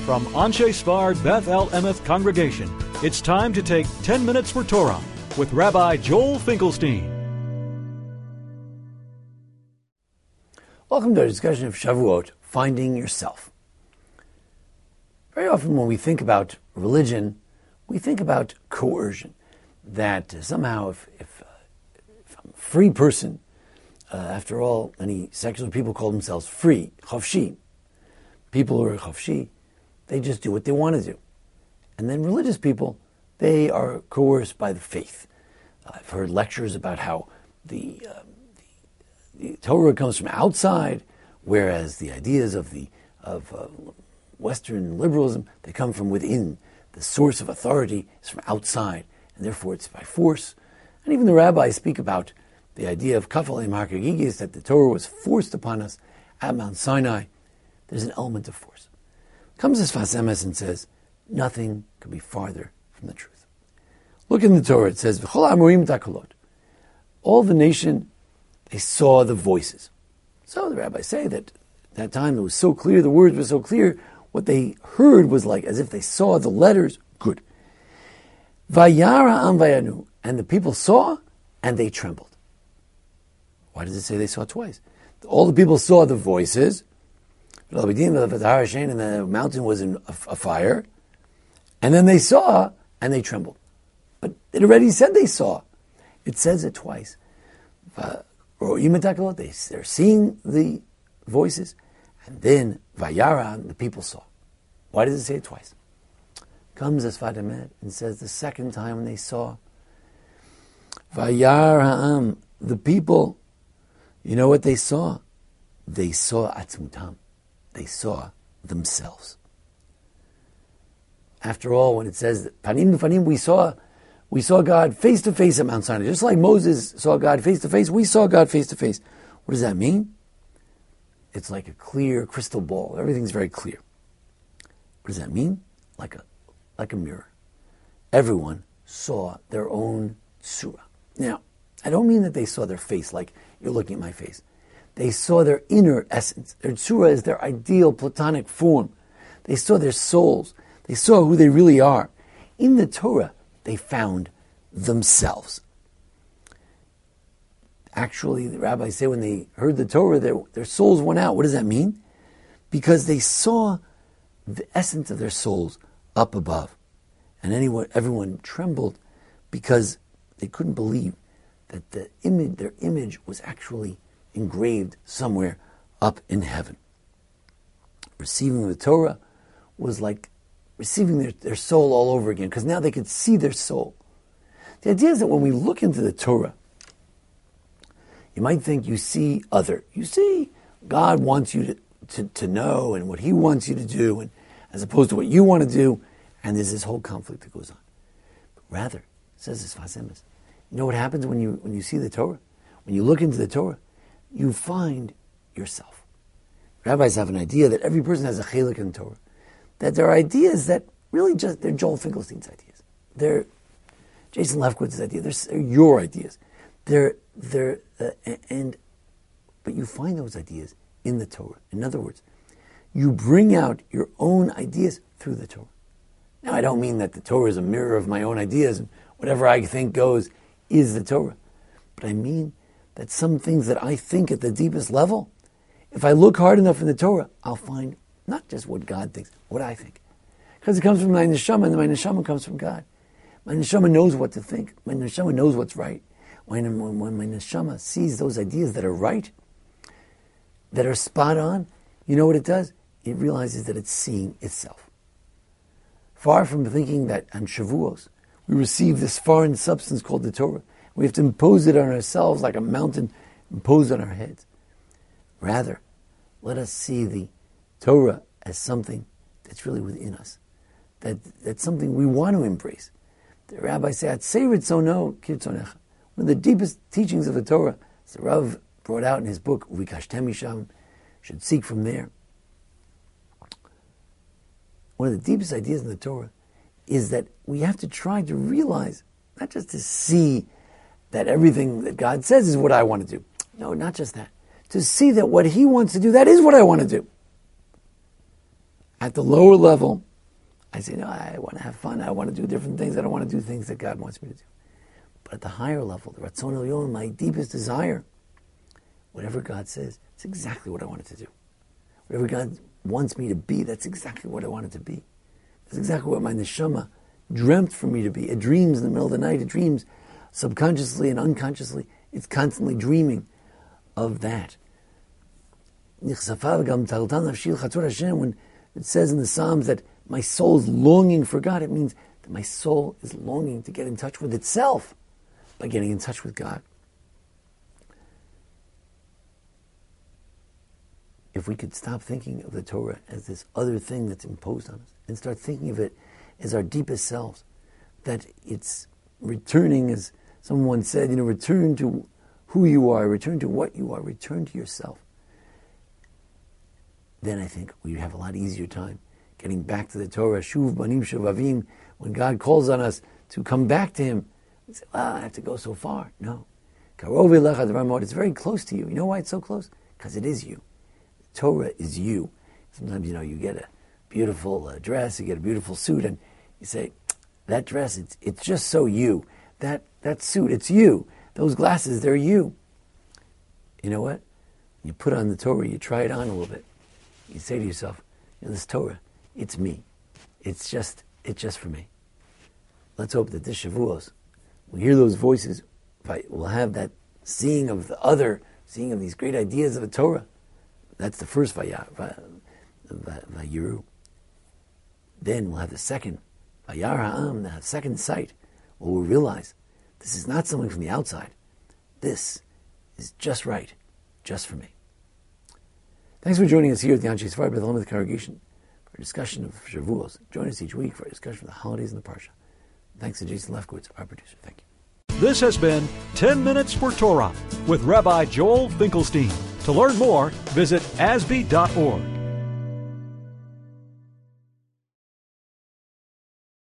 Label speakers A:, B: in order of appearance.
A: From Anshe Sfard Beth El Emeth Congregation, it's time to take 10 Minutes for Torah with Rabbi Joel Finkelstein.
B: Welcome to our discussion of Shavuot, Finding Yourself. Very often when we think about religion, we think about coercion. That somehow if I'm a free person, after all, many secular people call themselves free, chofshi. People who are chofshi, they just do what they want to do. And then religious people, they are coerced by the faith. I've heard lectures about how the Torah comes from outside, whereas the ideas of Western liberalism, they come from within. The source of authority is from outside, and therefore it's by force. And even the rabbis speak about the idea of kaf aleim har kegigis, that the Torah was forced upon us at Mount Sinai. There's an element of force. Comes as Sfas Emes and says, nothing could be farther from the truth. Look in the Torah, it says, V'chol ha'amorim takolot. All the nation, they saw the voices. So the rabbis say that at that time it was so clear, the words were so clear, what they heard was like as if they saw the letters. Good. Vayar ha'am vayanu. And the people saw and they trembled. Why does it say they saw twice? All the people saw the voices, and the mountain was in a fire, and then they saw and they trembled. But it already said they saw. It says it twice. They're seeing the voices, and then Vayara, the people saw. Why does it say it twice? Comes as Sfat Emet and says the second time when they saw, Vayar ha'am, the people, you know what they saw? They saw atzmutam. They saw themselves. After all, when it says panim b'panim, we saw God face to face at Mount Sinai. Just like Moses saw God face to face, we saw God face to face. What does that mean? It's like a clear crystal ball. Everything's very clear. What does that mean? Like a mirror. Everyone saw their own tzura. Now, I don't mean that they saw their face like you're looking at my face. They saw their inner essence. Their tzura is their ideal platonic form. They saw their souls. They saw who they really are. In the Torah, they found themselves. Actually, the rabbis say when they heard the Torah, their souls went out. What does that mean? Because they saw the essence of their souls up above. And everyone trembled because they couldn't believe that their image was actually engraved somewhere up in heaven. Receiving the Torah was like receiving their soul all over again, because now they could see their soul. The idea is that when we look into the Torah, you might think you see other. You see God wants you to know and what He wants you to do, and as opposed to what you want to do, and there's this whole conflict that goes on. But rather, says this Sfas Emes, you know what happens when you see the Torah? When you look into the Torah, you find yourself. Rabbis have an idea that every person has a chelik in the Torah. That there are ideas that really they're Joel Finkelstein's ideas. They're Jason Lefkowitz's ideas. They're your ideas. But you find those ideas in the Torah. In other words, you bring out your own ideas through the Torah. Now, I don't mean that the Torah is a mirror of my own ideas and whatever I think goes is the Torah. But I mean that some things that I think at the deepest level, if I look hard enough in the Torah, I'll find not just what God thinks, what I think. Because it comes from my neshama, and my neshama comes from God. My neshama knows what to think. My neshama knows what's right. When my neshama sees those ideas that are right, that are spot on, you know what it does? It realizes that it's seeing itself. Far from thinking that on Shavuos, we receive this foreign substance called the Torah. We have to impose it on ourselves like a mountain imposed on our heads. Rather, let us see the Torah as something that's really within us. That's something we want to embrace. The rabbis say, one of the deepest teachings of the Torah, as the Rav brought out in his book, Uvikashtem Misham, should seek from there. One of the deepest ideas in the Torah is that we have to try to realize, not just to see that everything that God says is what I want to do. No, not just that. To see that what He wants to do, that is what I want to do. At the lower level, I say, no, I want to have fun. I want to do different things. I don't want to do things that God wants me to do. But at the higher level, the Ratzon Elyon, my deepest desire, whatever God says, it's exactly what I wanted to do. Whatever God wants me to be, that's exactly what I wanted to be. That's exactly what my neshama dreamt for me to be. It dreams in the middle of the night. It dreams subconsciously and unconsciously. It's constantly dreaming of that. When it says in the Psalms that my soul is longing for God, it means that my soul is longing to get in touch with itself by getting in touch with God. If we could stop thinking of the Torah as this other thing that's imposed on us and start thinking of it as our deepest selves, that it's returning, as someone said, return to who you are, return to what you are, return to yourself. Then I think we have a lot easier time getting back to the Torah. Shuv banim shavavim. When God calls on us to come back to Him, we say, I have to go so far. No. It's very close to you. You know why it's so close? Because it is you. The Torah is you. Sometimes, you get a beautiful dress, you get a beautiful suit, and you say, that dress, it's just so you. That suit, it's you. Those glasses, they're you. You know what? You put on the Torah, you try it on a little bit. You say to yourself, this Torah, it's me. It's just for me. Let's hope that this Shavuos, we'll hear those voices, we'll have that seeing of the other, seeing of these great ideas of the Torah. That's the first Vayiru. Then we'll have the second, Vayar Ha'am, the second sight, where we'll realize this is not something from the outside. This is just right, just for me. Thanks for joining us here at the Anshe Sefard Beth Elameth congregation for a discussion of Shavuos. Join us each week for a discussion of the holidays and the Parsha. Thanks to Jason Lefkowitz, our producer. Thank you.
A: This has been 10 Minutes for Torah with Rabbi Joel Finkelstein. To learn more, visit asb.org.